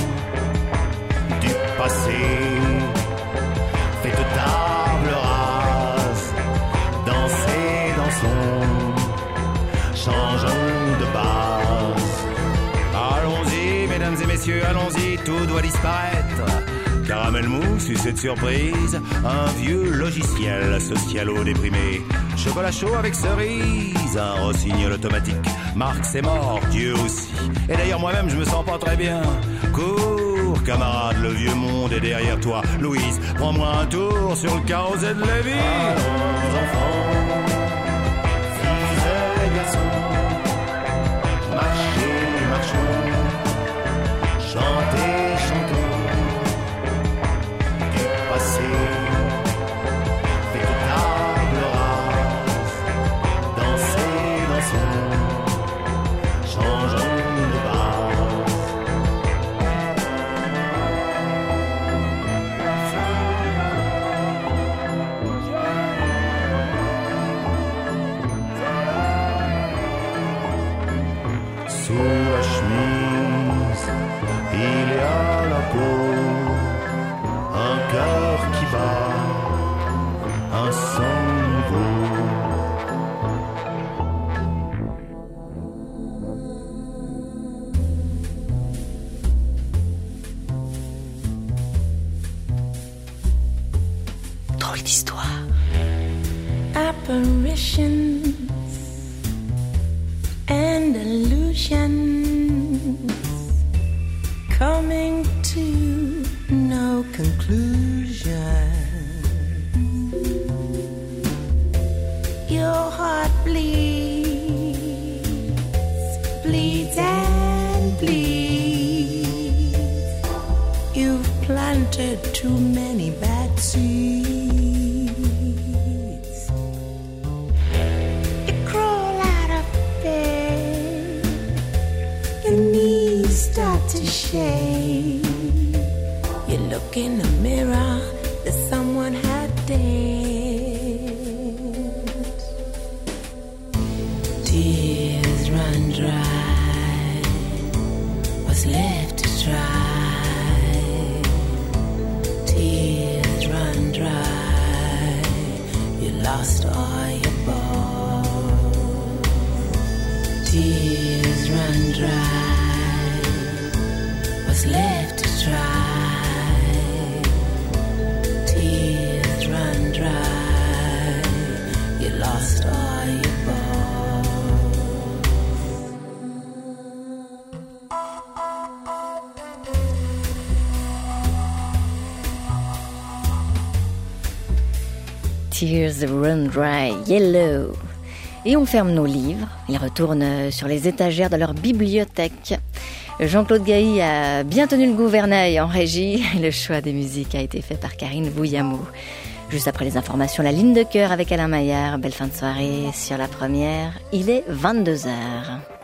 du passé. Faites table rase, dansez, dansons, changeons de base. Allons-y, mesdames et messieurs, allons-y, tout doit disparaître. Caramel mou, sucette surprise, un vieux logiciel socialo-déprimé. Chocolat chaud avec cerise, un rossignol automatique. Marc c'est mort, Dieu aussi. Et d'ailleurs moi-même je me sens pas très bien. Cours, camarade, le vieux monde est derrière toi. Louise, prends-moi un tour sur le carrousel de la vie. Allons enfants, filles et garçons, marchez, marchons, chantez, chantons, du passé. Faites table rase, dansez, dansons, changeons de base. Sous la chemise, il y a la peau, un cœur qui bat, un sang nouveau. Drôle d'histoire. Apparitions and illusions coming to no conclusion. Your heart bleeds, bleeds and bleeds. You've planted too many bad seeds. You crawl out of bed, your knees start to shake. You look in the mirror, there's someone had dead. Tears run dry, what's left to try. Tears run dry, you lost all your balls. Tears run dry, what's left to try. Tears run dry, you lost all your balls. Tears Run Dry, Yellow. Et on ferme nos livres, ils retournent sur les étagères de leur bibliothèque. Jean-Claude Gailly a bien tenu le gouvernail en régie. Le choix des musiques a été fait par Karine Bouillamou. Juste après les informations, la ligne de cœur avec Alain Maillard. Belle fin de soirée sur la première. Il est 22h.